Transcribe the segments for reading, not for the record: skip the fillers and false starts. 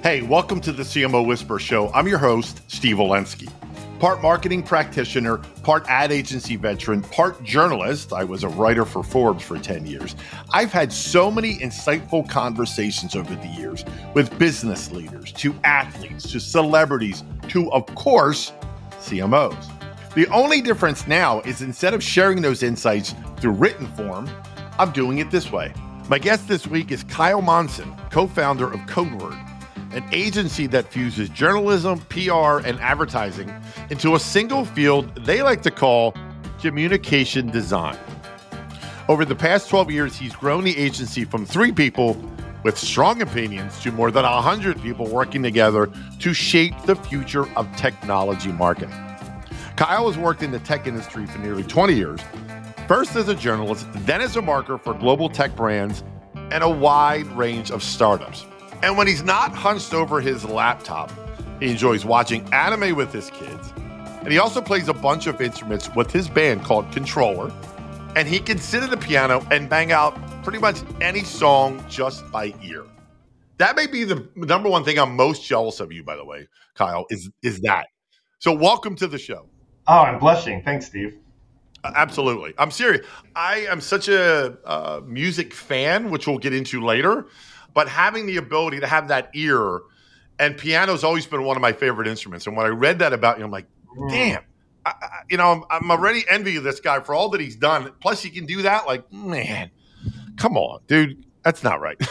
Hey, welcome to the CMO Whisper Show. I'm your host, Steve Olensky. Part marketing practitioner, part ad agency veteran, part journalist. I was a writer for Forbes for 10 years. I've had so many insightful conversations over the years with business leaders, to athletes, to celebrities, to, of course, CMOs. The only difference now is instead of sharing those insights through written form, I'm doing it this way. My guest this week is Kyle Monson, co-founder of CodeWord, an agency that fuses journalism, PR, and advertising into a single field they like to call communication design. Over the past 12 years, he's grown the agency from 3 people with strong opinions to more than 100 people working together to shape the future of technology marketing. Kyle has worked in the tech industry for nearly 20 years, first as a journalist, then as a marketer for global tech brands and a wide range of startups. And when he's not hunched over his laptop, he enjoys watching anime with his kids. And he also plays a bunch of instruments with his band called Controller. And he can sit at the piano and bang out pretty much any song just by ear. That may be the number one thing I'm most jealous of you, by the way, Kyle, is that. So welcome to the show. Oh, I'm blushing. Thanks, Steve. Absolutely. I'm serious. I am such a music fan, which we'll get into later. But having the ability to have that ear, and piano's always been one of my favorite instruments. And when I read that about you, I'm like, damn, I'm already envy of this guy for all that he's done. Plus, he can do that. Like, man, come on, dude, that's not right.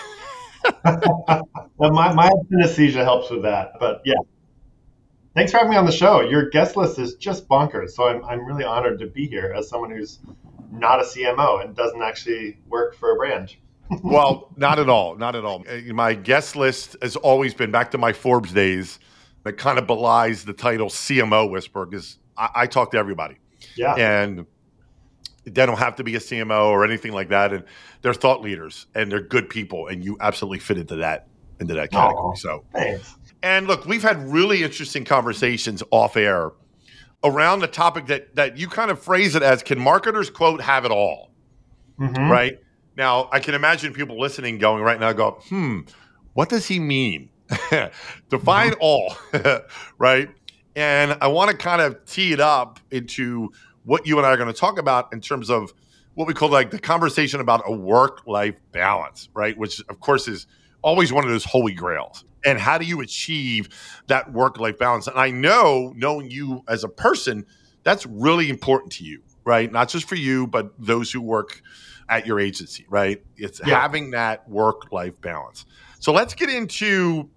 Well, my synesthesia helps with that. But yeah, thanks for having me on the show. Your guest list is just bonkers. So I'm really honored to be here as someone who's not a CMO and doesn't actually work for a brand. Well, not at all. Not at all. My guest list has always been back to my Forbes days. That kind of belies the title CMO Whisper because I talk to everybody. Yeah. And they don't have to be a CMO or anything like that. And they're thought leaders and they're good people. And you absolutely fit into that category. Oh, so thanks. And look, we've had really interesting conversations off air around the topic that you kind of phrase it as, can marketers, quote, have it all? Mm-hmm. Right? Now, I can imagine people listening going right now go, what does he mean? Define all, right? And I want to kind of tee it up into what you and I are going to talk about in terms of what we call like the conversation about a work-life balance, right? Which, of course, is always one of those holy grails. And how do you achieve that work-life balance? And I know, knowing you as a person, that's really important to you, right? Not just for you, but those who work at your agency, right? It's having that work-life balance. So let's get into,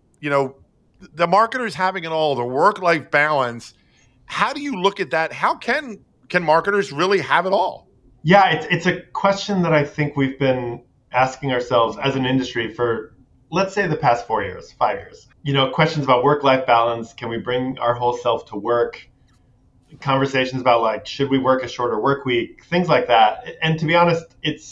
the marketers having it all, the work-life balance. How do you look at that? How can marketers really have it all? Yeah, it's a question that I think we've been asking ourselves as an industry for, let's say, the past 4 years, 5 years. Questions about work-life balance. Can we bring our whole self to work? Conversations about like, should we work a shorter work week? Things like that. And to be honest,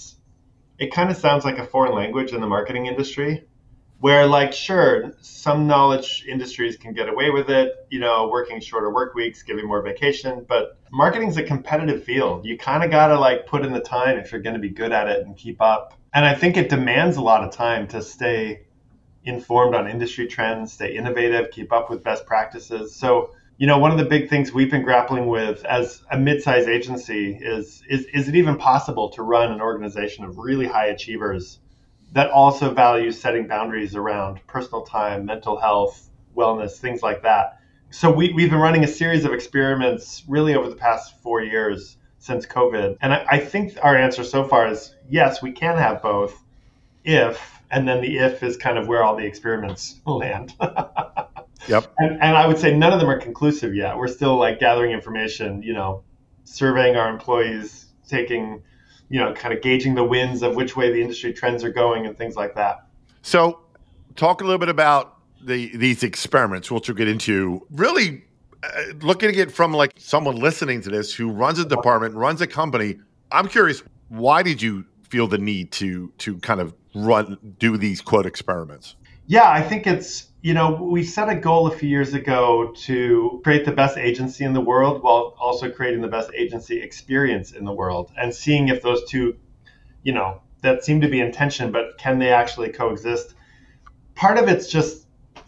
it kind of sounds like a foreign language in the marketing industry where like, sure, some knowledge industries can get away with it, working shorter work weeks, giving more vacation, but marketing's a competitive field. You kind of got to like put in the time if you're going to be good at it and keep up. And I think it demands a lot of time to stay informed on industry trends, stay innovative, keep up with best practices. So one of the big things we've been grappling with as a mid-sized agency is it even possible to run an organization of really high achievers that also values setting boundaries around personal time, mental health, wellness, things like that. So we've been running a series of experiments really over the past 4 years since COVID. And I think our answer so far is yes, we can have both and then the if is kind of where all the experiments land. Yep. And I would say none of them are conclusive yet. We're still like gathering information, surveying our employees, taking, kind of gauging the winds of which way the industry trends are going and things like that. So talk a little bit about these experiments, which we'll get into, really looking at it from like someone listening to this who runs a department, runs a company. I'm curious, why did you feel the need to kind of do these quote experiments? Yeah, I think it's, we set a goal a few years ago to create the best agency in the world while also creating the best agency experience in the world and seeing if those two, that seem to be in tension, but can they actually coexist? Part of it's just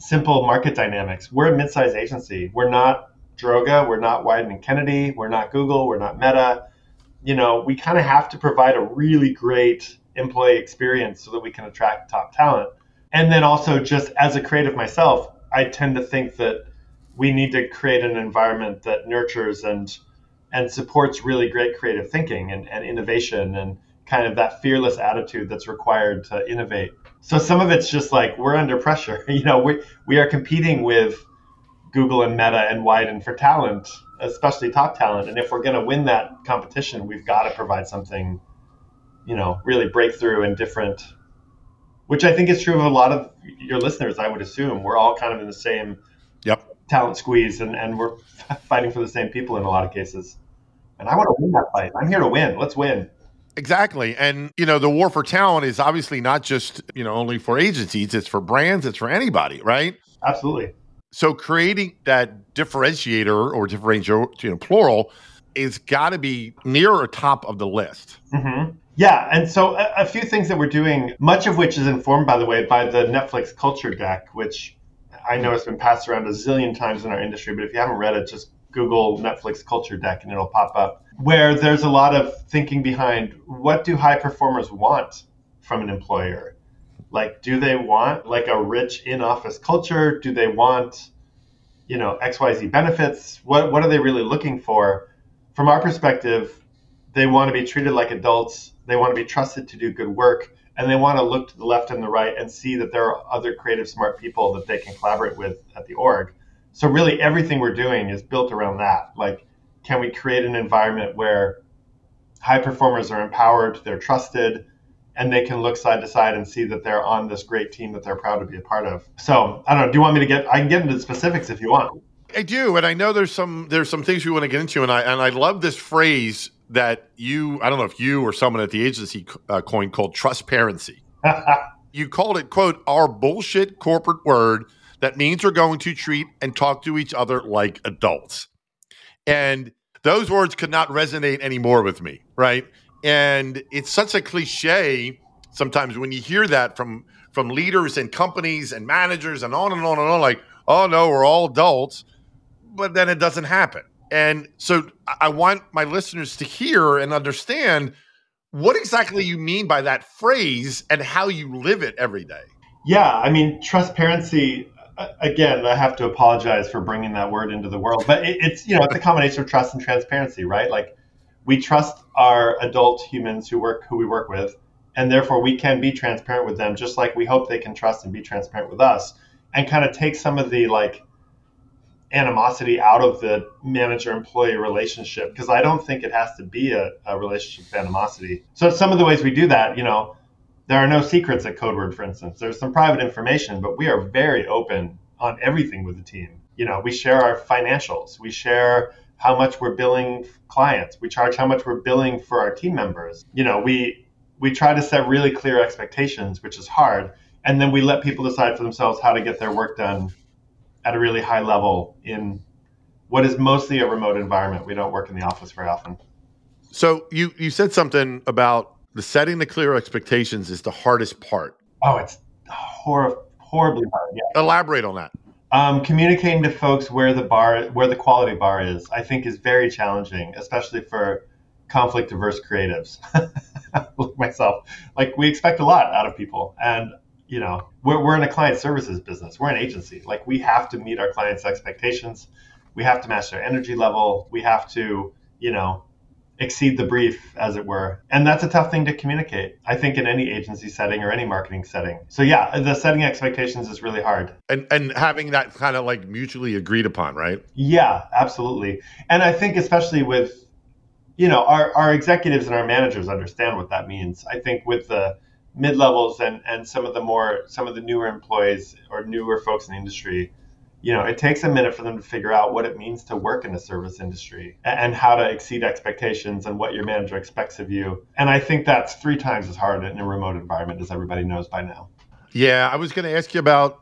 simple market dynamics. We're a mid-sized agency. We're not Droga, we're not Wieden and Kennedy, we're not Google, we're not Meta. We kind of have to provide a really great employee experience so that we can attract top talent. And then also, just as a creative myself, I tend to think that we need to create an environment that nurtures and supports really great creative thinking and innovation and kind of that fearless attitude that's required to innovate. So some of it's just like we're under pressure. We are competing with Google and Meta and Wieden for talent, especially top talent. And if we're going to win that competition, we've got to provide something, really breakthrough and different, which I think is true of a lot of your listeners, I would assume. We're all kind of in the same talent squeeze and we're fighting for the same people in a lot of cases. And I want to win that fight. I'm here to win. Let's win. Exactly. And, the war for talent is obviously not just, only for agencies. It's for brands. It's for anybody, right? Absolutely. So creating that differentiator or differential, plural, is got to be near or top of the list. Mm-hmm. Yeah. And so a few things that we're doing, much of which is informed, by the way, by the Netflix culture deck, which I know has been passed around a zillion times in our industry. But if you haven't read it, just Google Netflix culture deck and it'll pop up, where there's a lot of thinking behind what do high performers want from an employer? Like, do they want like a rich in-office culture? Do they want, XYZ benefits? What are they really looking for? From our perspective, they want to be treated like adults. They want to be trusted to do good work. And they want to look to the left and the right and see that there are other creative, smart people that they can collaborate with at the org. So really everything we're doing is built around that. Like, can we create an environment where high performers are empowered, they're trusted, and they can look side to side and see that they're on this great team that they're proud to be a part of. So I don't know. Do you want me to I can get into the specifics if you want. I do. And I know there's some things we want to get into. And I love this phrase that I don't know if you or someone at the agency coined called trustparency. You called it, quote, our bullshit corporate word that means we're going to treat and talk to each other like adults. And those words could not resonate anymore with me, right? And it's such a cliche sometimes when you hear that from leaders and companies and managers and on and on and on, like, oh no, we're all adults, but then it doesn't happen. And so I want my listeners to hear and understand what exactly you mean by that phrase and how you live it every day. Yeah, I mean, trustparency, again, I have to apologize for bringing that word into the world, but it's a combination of trust and transparency, right? Like, we trust our adult humans who we work with, and therefore we can be transparent with them, just like we hope they can trust and be transparent with us, and kind of take some of the animosity out of the manager-employee relationship, because I don't think it has to be a relationship of animosity. So some of the ways we do that, there are no secrets at Codeword, for instance. There's some private information, but we are very open on everything with the team. We share our financials. We share how much we're billing clients. We charge how much we're billing for our team members. We try to set really clear expectations, which is hard. And then we let people decide for themselves how to get their work done at a really high level in what is mostly a remote environment. We don't work in the office very often. So you said something about setting the clear expectations is the hardest part. Oh, it's horribly hard. Yeah. Elaborate on that. Communicating to folks where the quality bar is, I think, is very challenging, especially for conflict averse creatives like myself. Like, we expect a lot out of people, and we're in a client services business. We're an agency. Like, we have to meet our clients' expectations. We have to match their energy level. We have to, exceed the brief, as it were. And that's a tough thing to communicate, I think, in any agency setting or any marketing setting. So yeah, the setting expectations is really hard. And having that kind of like mutually agreed upon, right? Yeah, absolutely. And I think especially with, our executives and our managers understand what that means. I think with the mid-levels and some of the newer employees or newer folks in the industry, it takes a minute for them to figure out what it means to work in the service industry and how to exceed expectations and what your manager expects of you. And I think that's 3 times as hard in a remote environment, as everybody knows by now. Yeah, I was going to ask you about,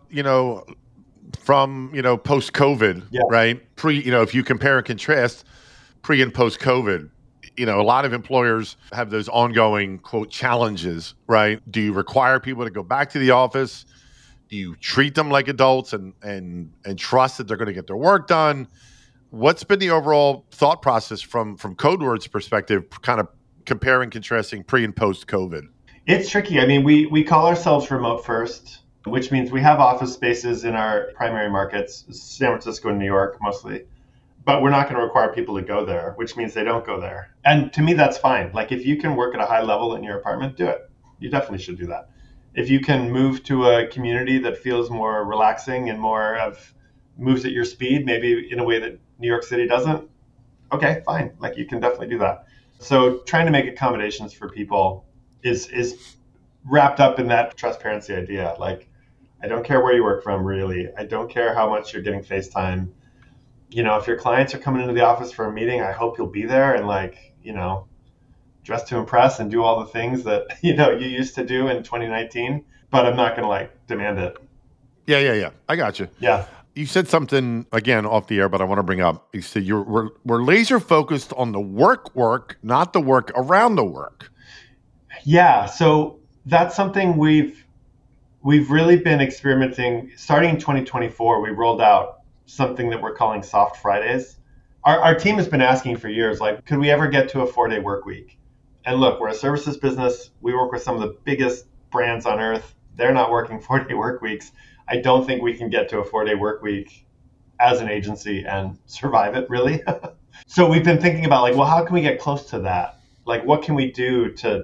from, post-COVID, right? If you compare and contrast pre and post-COVID, a lot of employers have those ongoing, quote, challenges, right? Do you require people to go back to the office? Do you treat them like adults and trust that they're going to get their work done? What's been the overall thought process from CodeWord's perspective, kind of comparing, contrasting pre and post COVID? It's tricky. I mean, we call ourselves remote first, which means we have office spaces in our primary markets, San Francisco and New York mostly, but we're not going to require people to go there, which means they don't go there. And to me, that's fine. Like if you can work at a high level in your apartment, do it. You definitely should do that. If you can move to a community that feels more relaxing and more of moves at your speed, maybe in a way that New York City doesn't, okay, fine. Like you can definitely do that. So trying to make accommodations for people is wrapped up in that transparency idea. Like, I don't care where you work from, really. I don't care how much you're getting FaceTime. You know, if your clients are coming into the office for a meeting, I hope you'll be there and like, you know, dress to impress and do all the things that, you know, you used to do in 2019, but I'm not going to like demand it. Yeah. I got you. Yeah. You said something again off the air, but I want to bring up. You said we're laser focused on the work, not the work around the work. Yeah. So that's something we've really been experimenting. Starting in 2024, we rolled out something that we're calling Soft Fridays. Our team has been asking for years, like, could we ever get to a 4-day work week? And look, we're a services business. We work with some of the biggest brands on earth. They're not working 4-day work weeks. I don't think we can get to a 4-day work week as an agency and survive it, really. So we've been thinking about like, well, how can we get close to that? Like, what can we do to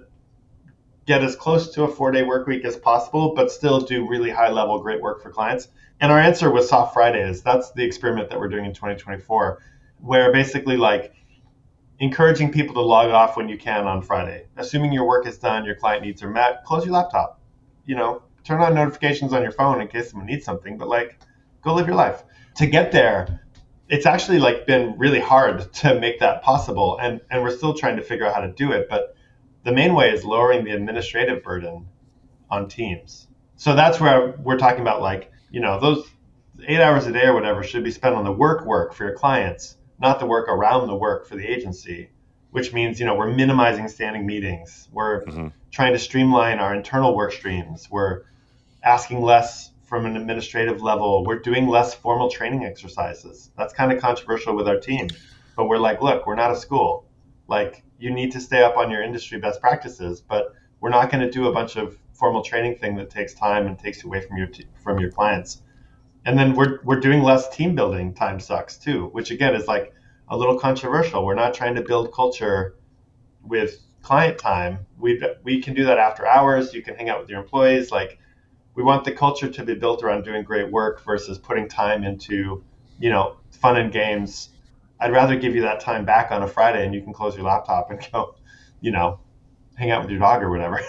get as close to a 4-day work week as possible, but still do really high level, great work for clients? And our answer was Soft Fridays. That's the experiment that we're doing in 2024, where basically like encouraging people to log off when you can on Friday. Assuming your work is done, your client needs are met, close your laptop. You know, turn on notifications on your phone in case someone needs something, but like go live your life. To get there, it's actually like been really hard to make that possible. And we're still trying to figure out how to do it. But the main way is lowering the administrative burden on teams. So that's where we're talking about like, you know, those 8 hours a day or whatever should be spent on the work for your clients, not the work around the work for the agency, which means, you know, we're minimizing standing meetings. We're trying to streamline our internal work streams. We're asking less from an administrative level. We're doing less formal training exercises. That's kind of controversial with our team. But we're like, look, we're not a school. Like, you need to stay up on your industry best practices, but we're not going to do a bunch of formal training thing that takes time and takes you away from your clients. And then we're doing less team building. Time sucks too, which again is like a little controversial. We're not trying to build culture with client time. We can do that after hours. You can hang out with your employees. Like, we want the culture to be built around doing great work versus putting time into, you know, fun and games. I'd rather give you that time back on a Friday and you can close your laptop and go, you know, hang out with your dog or whatever.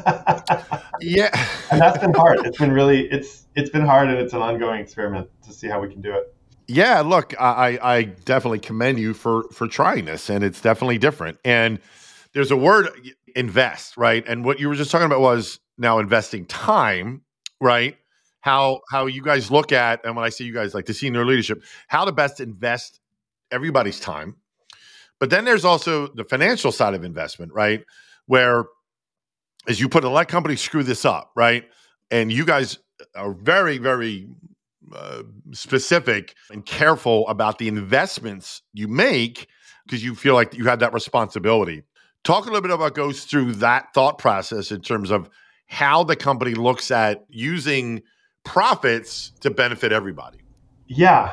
Yeah. And that's been hard. It's been really, it's been hard, and it's an ongoing experiment to see how we can do it. Yeah, look, I definitely commend you for trying this, and it's definitely different. And there's a word, invest, right? And what you were just talking about was now investing time, right? How you guys look at, and when I say you guys, like the senior leadership, how to best invest everybody's time. But then there's also the financial side of investment, right? Where, as you put it, let companies screw this up, right? And you guys are very, very specific and careful about the investments you make because you feel like you have that responsibility. Talk a little bit about goes through that thought process in terms of how the company looks at using profits to benefit everybody. Yeah,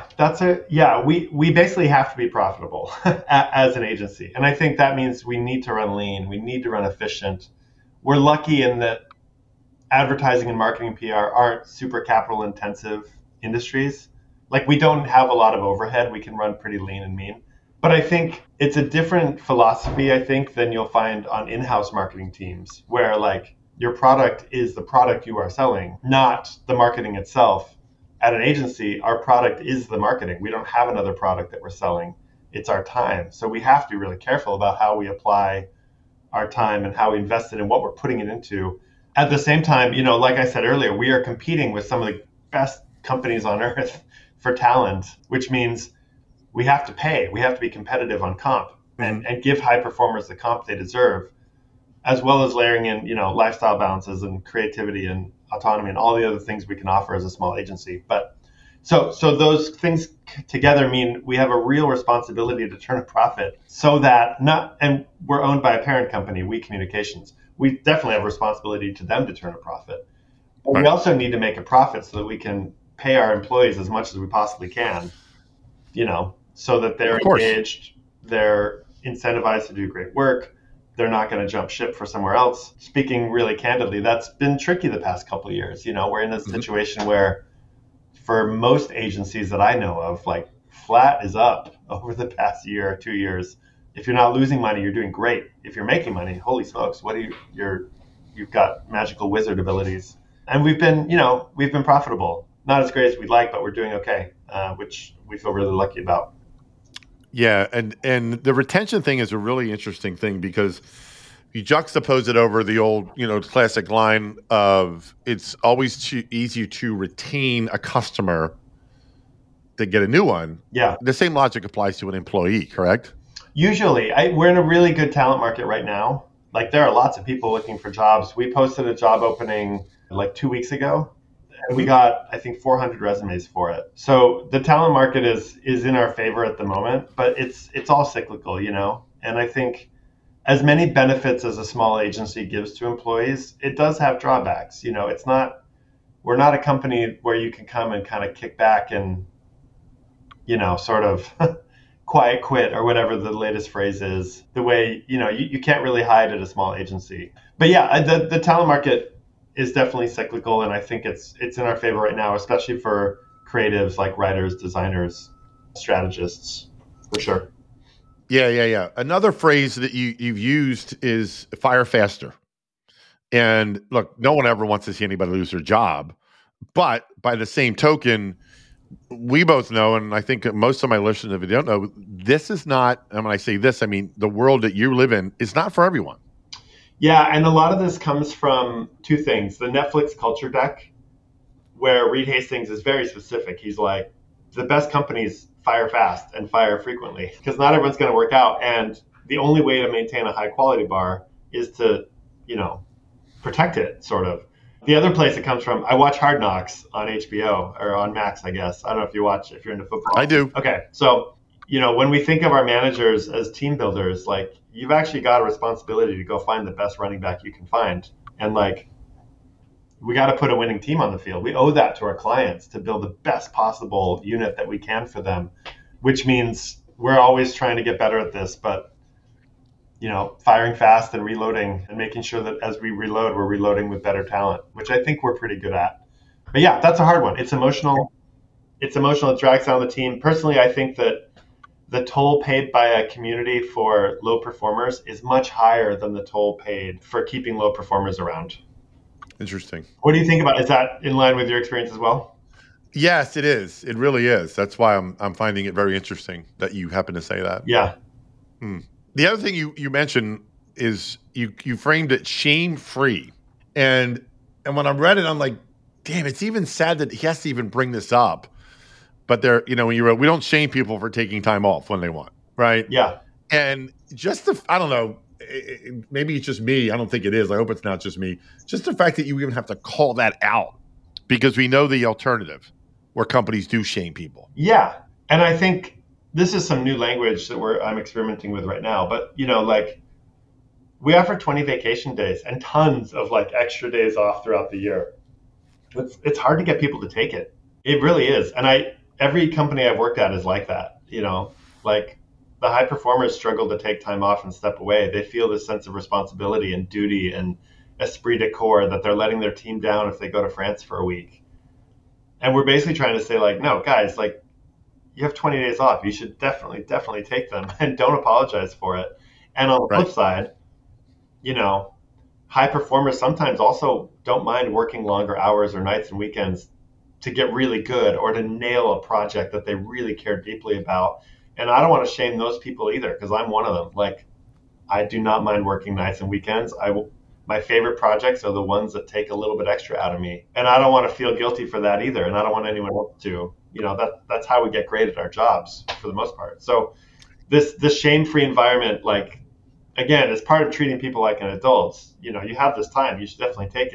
we basically have to be profitable as an agency. And I think that means we need to run lean. We need to run efficient. We're lucky in that advertising and marketing PR aren't super capital intensive industries. Like, we don't have a lot of overhead. We can run pretty lean and mean. But I think it's a different philosophy, I think, than you'll find on in-house marketing teams, where like your product is the product you are selling, not the marketing itself. At an agency, our product is the marketing. We don't have another product that we're selling. It's our time. So we have to be really careful about how we apply our time and how we invest it and what we're putting it into. At the same time, you know, like I said earlier, we are competing with some of the best companies on earth for talent, which means we have to pay. We have to be competitive on comp and give high performers the comp they deserve, as well as layering in, you know, lifestyle balances and creativity and autonomy, and all the other things we can offer as a small agency. But so those things together mean we have a real responsibility to turn a profit, so that and we're owned by a parent company, We Communications. We definitely have a responsibility to them to turn a profit. But we also need to make a profit so that we can pay our employees as much as we possibly can, so that they're engaged, they're incentivized to do great work. They're not going to jump ship for somewhere else. Speaking really candidly, that's been tricky the past couple of years. We're in a situation where for most agencies that I know of, like flat is up over the past year or 2 years. If you're not losing money, you're doing great. If you're making money, holy smokes, you've got magical wizard abilities. And we've been profitable. Not as great as we'd like, but we're doing okay, which we feel really lucky about. Yeah, and the retention thing is a really interesting thing because you juxtapose it over the old, classic line of it's always too easy to retain a customer to get a new one. Yeah. The same logic applies to an employee, correct? Usually. We're in a really good talent market right now. Like there are lots of people looking for jobs. We posted a job opening like 2 weeks ago. And we got, I think, 400 resumes for it. So the talent market is in our favor at the moment, but it's all cyclical, And I think as many benefits as a small agency gives to employees, it does have drawbacks. We're not a company where you can come and kind of kick back and, sort of quiet quit or whatever the latest phrase is. The way, you can't really hide at a small agency. But yeah, the talent market is definitely cyclical, and I think it's in our favor right now, especially for creatives like writers, designers, strategists, for sure. Yeah. Another phrase that you've used is fire faster. And look, no one ever wants to see anybody lose their job, but by the same token, we both know, and I think most of my listeners, if you don't know, this is not, and when I say this, I mean the world that you live in is not for everyone. Yeah, and a lot of this comes from two things. The Netflix culture deck, where Reed Hastings is very specific. He's like, the best companies fire fast and fire frequently because not everyone's going to work out. And the only way to maintain a high quality bar is to, protect it, sort of. The other place it comes from, I watch Hard Knocks on HBO or on Max, I guess. I don't know if you're into football. I do. Okay, so when we think of our managers as team builders, like you've actually got a responsibility to go find the best running back you can find. And like, we got to put a winning team on the field. We owe that to our clients to build the best possible unit that we can for them, which means we're always trying to get better at this, but firing fast and reloading and making sure that as we reload, we're reloading with better talent, which I think we're pretty good at. But yeah, that's a hard one. It's emotional. It drags down the team. Personally, I think that the toll paid by a community for low performers is much higher than the toll paid for keeping low performers around. Interesting. What do you think about? Is that in line with your experience as well? Yes, it is. It really is. That's why I'm finding it very interesting that you happen to say that. Yeah. The other thing you mentioned is you framed it shame-free. And when I read it, I'm like, damn, it's even sad that he has to even bring this up. But when you wrote, we don't shame people for taking time off when they want, right? Yeah. And just I don't know, maybe it's just me. I don't think it is. I hope it's not just me. Just the fact that you even have to call that out because we know the alternative where companies do shame people. Yeah. And I think this is some new language that I'm experimenting with right now. But, like we offer 20 vacation days and tons of like extra days off throughout the year. It's hard to get people to take it. It really is. And every company I've worked at is like that, like the high performers struggle to take time off and step away. They feel this sense of responsibility and duty and esprit de corps that they're letting their team down if they go to France for a week. And we're basically trying to say like, no, guys, like you have 20 days off. You should definitely take them and don't apologize for it. And on the flip side, high performers sometimes also don't mind working longer hours or nights and weekends to get really good or to nail a project that they really care deeply about. And I don't want to shame those people either because I'm one of them. Like, I do not mind working nights and weekends. My favorite projects are the ones that take a little bit extra out of me. And I don't want to feel guilty for that either. And I don't want anyone else to. That's how we get great at our jobs for the most part. So this shame-free environment, like, again, is part of treating people like an adult. You have this time. You should definitely take it.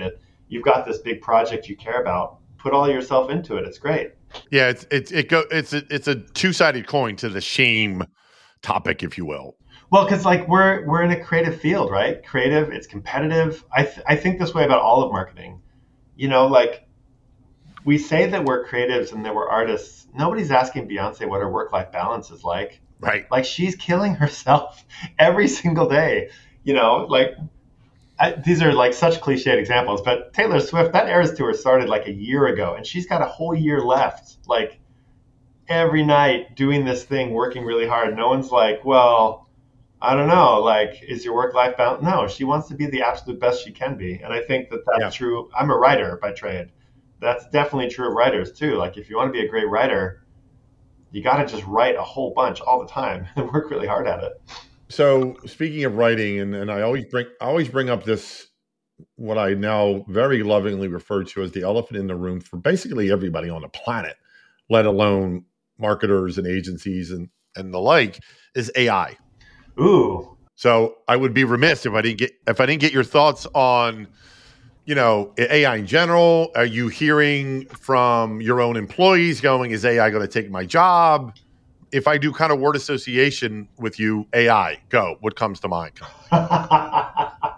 you've got this big project you care about, put all yourself into it. It's great. Yeah, it's a two-sided coin to the shame topic, if you will. Well, because like we're in a creative field, right? Creative, it's competitive. I think this way about all of marketing. Like we say that we're creatives and that we're artists. Nobody's asking Beyonce what her work-life balance is like. Right. Like she's killing herself every single day. Like these are like such cliched examples, but Taylor Swift, that Eras tour started like a year ago, and she's got a whole year left. Like every night doing this thing, working really hard. No one's like, well, I don't know, like, is your work-life balance? No, she wants to be the absolute best she can be. And I think that that's true. I'm a writer by trade. That's definitely true of writers too. Like if you want to be a great writer, you got to just write a whole bunch all the time and work really hard at it. So speaking of writing, and I always bring up this, what I now very lovingly refer to as the elephant in the room for basically everybody on the planet, let alone marketers and agencies and the like, is AI. Ooh. So I would be remiss if I didn't get your thoughts on, AI in general. Are you hearing from your own employees going, is AI going to take my job? If I do kind of word association with you, AI, go. What comes to mind? I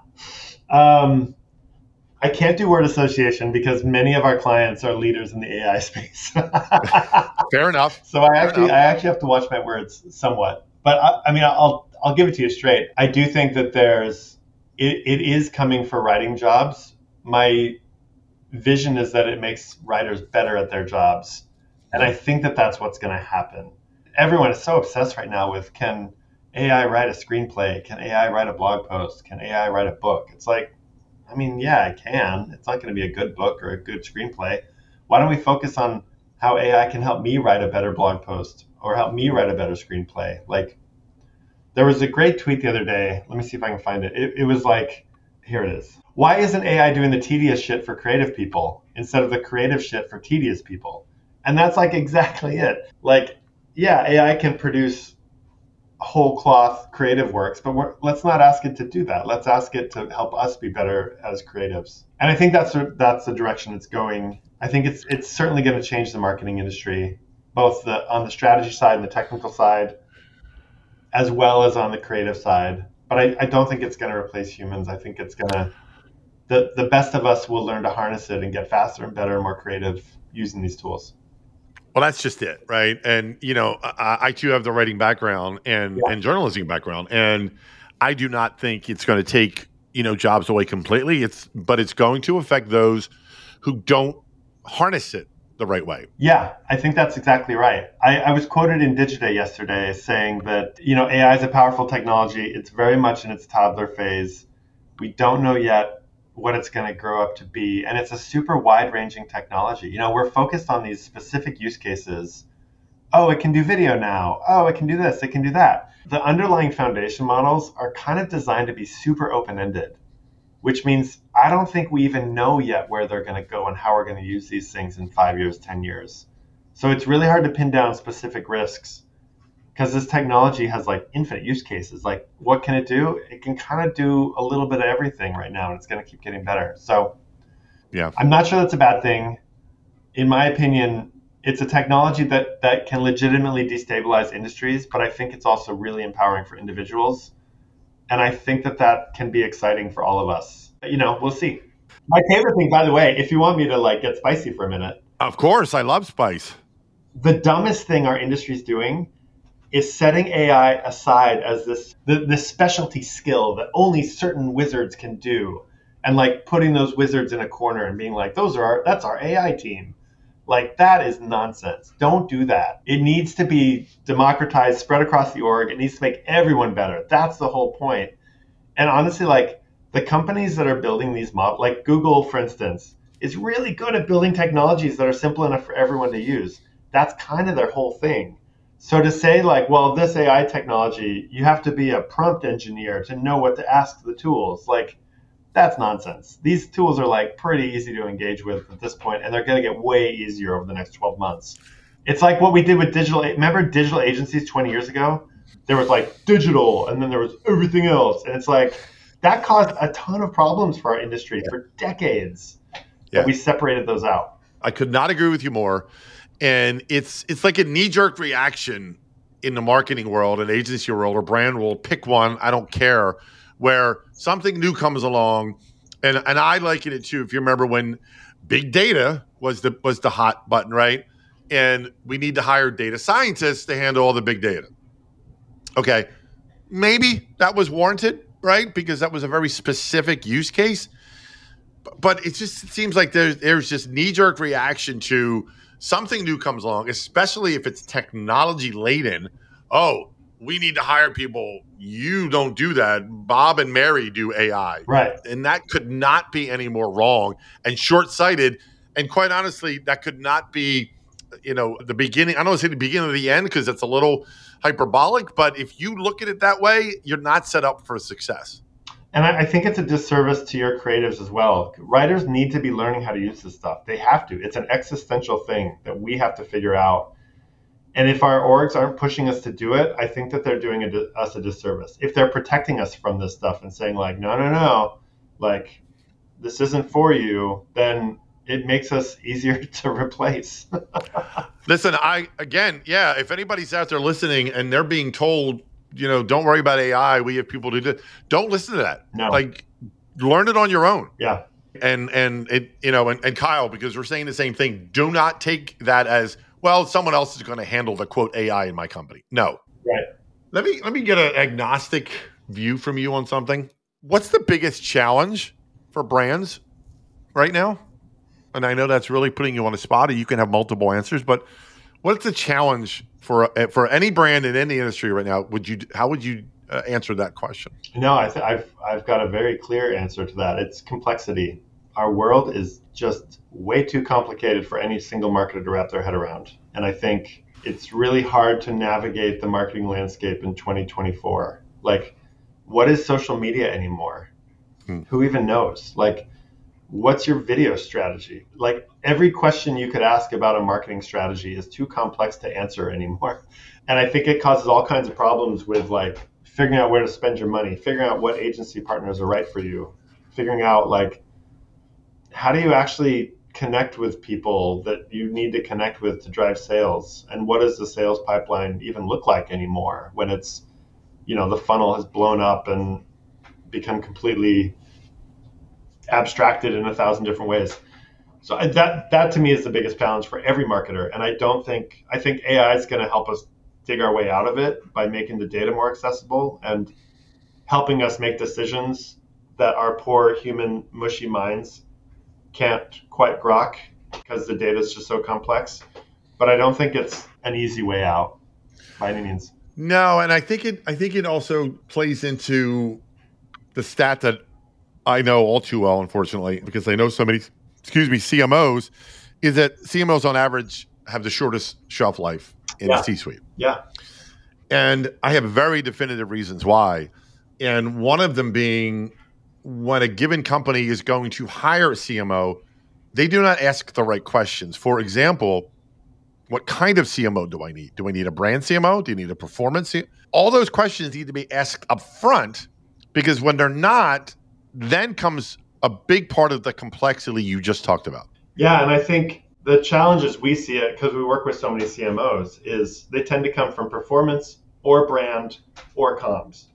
can't do word association because many of our clients are leaders in the AI space. Fair enough. So I actually have to watch my words somewhat. But I'll give it to you straight. I do think that it is coming for writing jobs. My vision is that it makes writers better at their jobs. And I think that that's what's going to happen. Everyone is so obsessed right now with, can AI write a screenplay? Can AI write a blog post? Can AI write a book? It's like, yeah, it can. It's not going to be a good book or a good screenplay. Why don't we focus on how AI can help me write a better blog post or help me write a better screenplay? Like, there was a great tweet the other day. Let me see if I can find it. It was like, here it is. Why isn't AI doing the tedious shit for creative people instead of the creative shit for tedious people? And that's like exactly it. Like, yeah, AI can produce whole cloth creative works, but let's not ask it to do that. Let's ask it to help us be better as creatives. And I think that's the direction it's going. I think it's certainly going to change the marketing industry, both on the strategy side and the technical side, as well as on the creative side. But I don't think it's going to replace humans. I think it's going to, the best of us will learn to harness it and get faster and better and more creative using these tools. Well, that's just it, right? And, I too have the writing background and journalism background, and I do not think it's going to take, jobs away completely. But it's going to affect those who don't harness it the right way. Yeah, I think that's exactly right. I was quoted in Digiday yesterday saying that, AI is a powerful technology. It's very much in its toddler phase. We don't know yet what it's going to grow up to be. And it's a super wide-ranging technology. We're focused on these specific use cases. Oh, it can do video now. Oh, it can do this. It can do that. The underlying foundation models are kind of designed to be super open-ended, which means I don't think we even know yet where they're going to go and how we're going to use these things in 5 years, 10 years. So it's really hard to pin down specific risks because this technology has like infinite use cases. Like, what can it do? It can kind of do a little bit of everything right now, and it's going to keep getting better. So yeah, I'm not sure that's a bad thing. In my opinion, it's a technology that can legitimately destabilize industries, but I think it's also really empowering for individuals. And I think that can be exciting for all of us. We'll see. My favorite thing, by the way, if you want me to like get spicy for a minute. Of course, I love spice. The dumbest thing our industry is doing is setting AI aside as this specialty skill that only certain wizards can do, and like putting those wizards in a corner and being like, that's our AI team. Like, that is nonsense. Don't do that. It needs to be democratized, spread across the org. It needs to make everyone better. That's the whole point. And honestly, like, the companies that are building these models, like Google, for instance, is really good at building technologies that are simple enough for everyone to use. That's kind of their whole thing. So to say like, well, this AI technology, you have to be a prompt engineer to know what to ask the tools, like, that's nonsense. These tools are like pretty easy to engage with at this point, and they're going to get way easier over the next 12 months. It's like what we did with remember digital agencies 20 years ago? There was like digital, and then there was everything else. And it's like, that caused a ton of problems for our industry for decades. that we separated those out. I could not agree with you more. And it's like a knee-jerk reaction in the marketing world and agency world or brand world. Pick one, I don't care, where something new comes along. And I liken it too. If you remember when big data was the hot button, right? And we need to hire data scientists to handle all the big data. Okay, maybe that was warranted, right? Because that was a very specific use case. But it seems like there's just knee-jerk reaction to something new comes along, especially if it's technology laden. Oh, we need to hire people. You don't do that. Bob and Mary do AI. Right. And that could not be any more wrong and short-sighted. And quite honestly, that could not be, the beginning. I don't want to say the beginning of the end because it's a little hyperbolic. But if you look at it that way, you're not set up for success. And I think it's a disservice to your creatives as well. Writers need to be learning how to use this stuff. They have to. It's an existential thing that we have to figure out. And if our orgs aren't pushing us to do it, I think that they're doing us a disservice. If they're protecting us from this stuff and saying like, no, like this isn't for you, then it makes us easier to replace. Listen, if anybody's out there listening and they're being told, don't worry about AI, we have people to do it, don't listen to that. No. Like, learn it on your own. Yeah. And Kyle, because we're saying the same thing, do not take that as, well, someone else is going to handle the quote AI in my company. No. Right. Let me get an agnostic view from you on something. What's the biggest challenge for brands right now? And I know that's really putting you on a spot, or you can have multiple answers, but what's the challenge for any brand in any industry right now? How would you answer that question? No, I've got a very clear answer to that. It's complexity. Our world is just way too complicated for any single marketer to wrap their head around. And I think it's really hard to navigate the marketing landscape in 2024. Like, what is social media anymore? Who even knows? Like, what's your video strategy? Like, every question you could ask about a marketing strategy is too complex to answer anymore. And I think it causes all kinds of problems with like figuring out where to spend your money, figuring out what agency partners are right for you, figuring out like, how do you actually connect with people that you need to connect with to drive sales? And what does the sales pipeline even look like anymore when it's, the funnel has blown up and become completely abstracted in 1,000 different ways? So that to me is the biggest challenge for every marketer. And I think AI is going to help us dig our way out of it by making the data more accessible and helping us make decisions that our poor human mushy minds can't quite grok because the data is just so complex. But I don't think it's an easy way out by any means. No, and I think it also plays into the stat that I know all too well, unfortunately, because I know so many, CMOs, is that CMOs on average have the shortest shelf life in the C-suite. Yeah. And I have very definitive reasons why. And one of them being, when a given company is going to hire a CMO, they do not ask the right questions. For example, what kind of CMO do I need? Do I need a brand CMO? Do you need a performance CMO? All those questions need to be asked up front, because when they're not, then comes a big part of the complexity you just talked about. Yeah, and I think the challenges we see it, because we work with so many CMOs, is they tend to come from performance or brand or comms.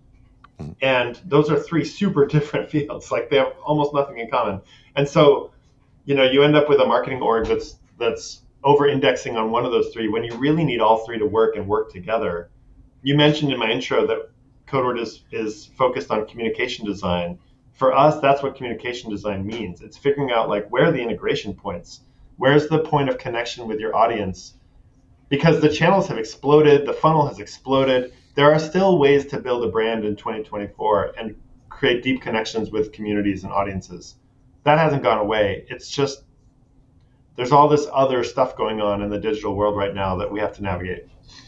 And those are three super different fields. Like, they have almost nothing in common. And so, you end up with a marketing org that's over-indexing on one of those three when you really need all three to work together. You mentioned in my intro that Codeword is focused on communication design. For us, that's what communication design means. It's figuring out like, where are the integration points? Where's the point of connection with your audience? Because the channels have exploded, the funnel has exploded. There are still ways to build a brand in 2024 and create deep connections with communities and audiences. That hasn't gone away. It's just, there's all this other stuff going on in the digital world right now that we have to navigate.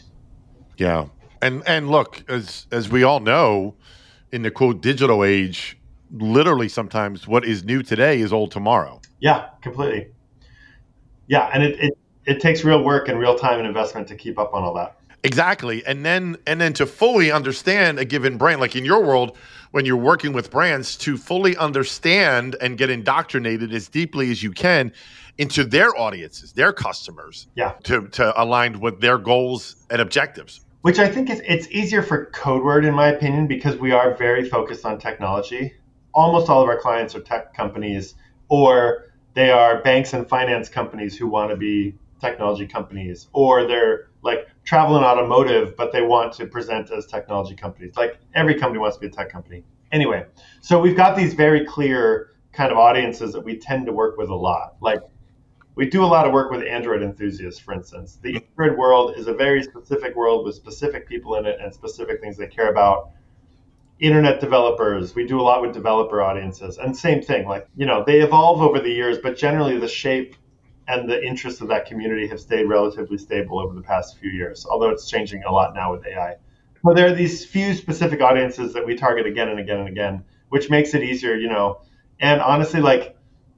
Yeah. And look, as we all know, in the quote digital age, literally sometimes what is new today is old tomorrow. Yeah, completely. Yeah, and it takes real work and real time and investment to keep up on all that. Exactly. And then to fully understand a given brand, like in your world, when you're working with brands, to fully understand and get indoctrinated as deeply as you can into their audiences, their customers, Yeah. to align with their goals and objectives. Which I think it's easier for CodeWord, in my opinion, because we are very focused on technology. Almost all of our clients are tech companies, or they are banks and finance companies who want to be technology companies, or they're like travel and automotive, but they want to present as technology companies. Like every company wants to be a tech company. Anyway, so we've got these very clear kind of audiences that we tend to work with a lot. Like we do a lot of work with Android enthusiasts, for instance. The Android world is a very specific world with specific people in it and specific things they care about. Internet developers, we do a lot with developer audiences. And same thing, like, they evolve over the years, but generally the shape and the interests of that community have stayed relatively stable over the past few years, although it's changing a lot now with AI. But there are these few specific audiences that we target again and again and again, which makes it easier, And honestly, like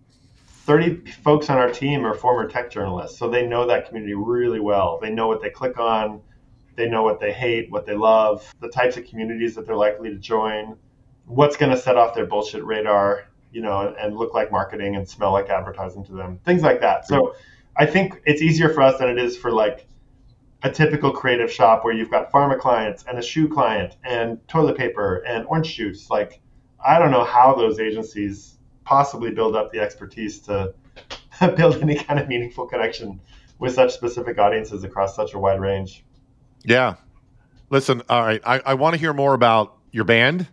30 folks on our team are former tech journalists, so they know that community really well. They know what they click on, they know what they hate, what they love, the types of communities that they're likely to join, what's going to set off their bullshit radar, and look like marketing and smell like advertising to them, things like that. So I think it's easier for us than it is for like a typical creative shop where you've got pharma clients and a shoe client and toilet paper and orange juice. Like, I don't know how those agencies possibly build up the expertise to build any kind of meaningful connection with such specific audiences across such a wide range. Yeah. Listen, all right. I want to hear more about your band.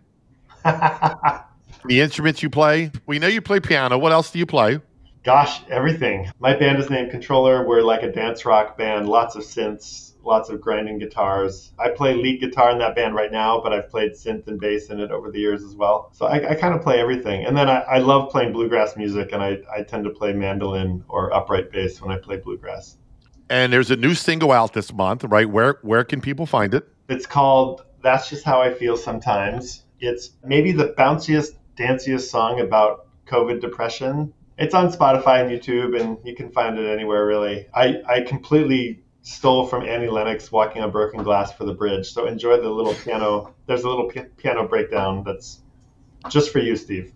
The instruments you play. We know you play piano. What else do you play? Gosh, everything. My band is named Controller. We're like a dance rock band, lots of synths, lots of grinding guitars. I play lead guitar in that band right now, but I've played synth and bass in it over the years as well. So I kind of play everything. And then I love playing bluegrass music, and I tend to play mandolin or upright bass when I play bluegrass. And there's a new single out this month, right? Where can people find it? It's called That's Just How I Feel Sometimes. It's maybe the bounciest, danciest song about COVID depression. It's on Spotify and YouTube, and you can find it anywhere, really. I completely stole from Annie Lennox Walking on Broken Glass for the bridge. So enjoy the little piano. There's a little piano breakdown that's just for you, Steve.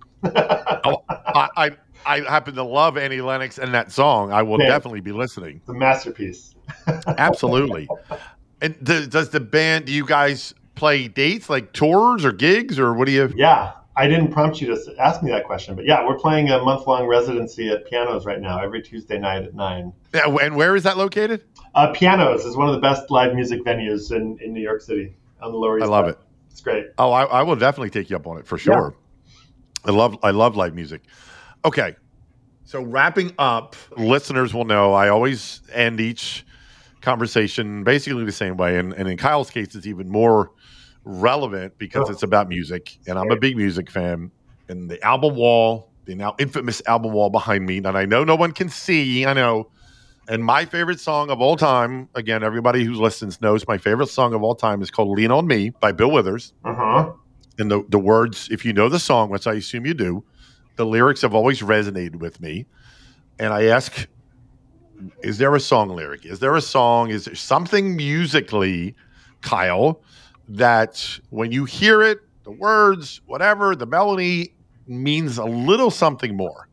I happen to love Annie Lennox and that song. I will definitely be listening. It's a masterpiece. Absolutely. And does the band, do you guys play dates, like tours or gigs, or what do you? Yeah. I didn't prompt you to ask me that question, but yeah, we're playing a month-long residency at Pianos right now, every Tuesday night at 9. Yeah, and where is that located? Pianos is one of the best live music venues in New York City on the Lower East Side. I love it. It's great. Oh, I will definitely take you up on it for sure. Yeah. I love live music. Okay, so wrapping up, listeners will know I always end each conversation basically the same way, and in Kyle's case, it's even more relevant because it's about music, and I'm a big music fan. And the album wall, the now infamous album wall behind me, that I know no one can see, I know. And my favorite song of all time, again, everybody who listens knows my favorite song of all time is called Lean on Me by Bill Withers. Uh-huh. And the words, if you know the song, which I assume you do, the lyrics have always resonated with me. And I ask, is there a song lyric? Is there something musically, Kyle, that when you hear it, the words, whatever, the melody means a little something more?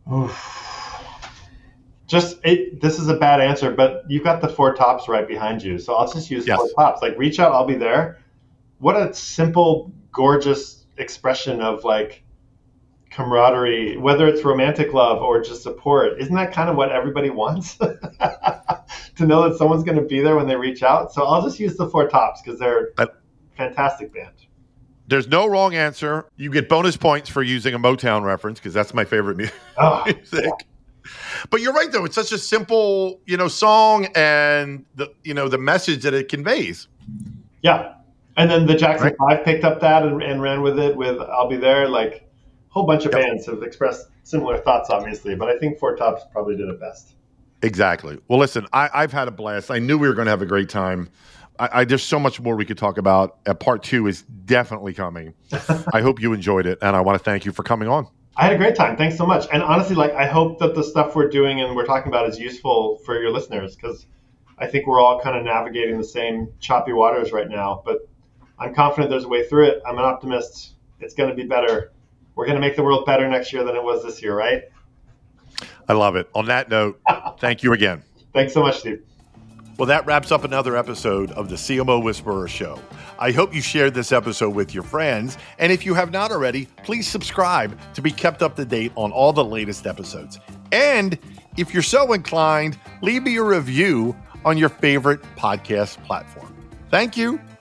This is a bad answer, but you've got the Four Tops right behind you. So I'll just use Four Tops. Like, reach out, I'll be there. What a simple, gorgeous expression of like camaraderie, whether it's romantic love or just support. Isn't that kind of what everybody wants? To know that someone's going to be there when they reach out. So I'll just use the Four Tops because they're a fantastic band. There's no wrong answer. You get bonus points for using a Motown reference because that's my favorite music. Yeah. But you're right, though. It's such a simple, song, and the message that it conveys. Yeah. And then the Jackson 5 picked up that and ran with it with I'll Be There. Like, a whole bunch of bands have expressed similar thoughts, obviously, but I think Four Tops probably did it best. Exactly. Well, listen, I've had a blast. I knew we were going to have a great time. There's so much more we could talk about. Part 2 is definitely coming. I hope you enjoyed it, and I want to thank you for coming on. I had a great time. Thanks so much. And honestly, I hope that the stuff we're doing and we're talking about is useful for your listeners, because I think we're all kind of navigating the same choppy waters right now, but I'm confident there's a way through it. I'm an optimist. It's going to be better. We're going to make the world better next year than it was this year, right? I love it. On that note, thank you again. Thanks so much, Steve. Well, that wraps up another episode of the CMO Whisperer Show. I hope you shared this episode with your friends. And if you have not already, please subscribe to be kept up to date on all the latest episodes. And if you're so inclined, leave me a review on your favorite podcast platform. Thank you.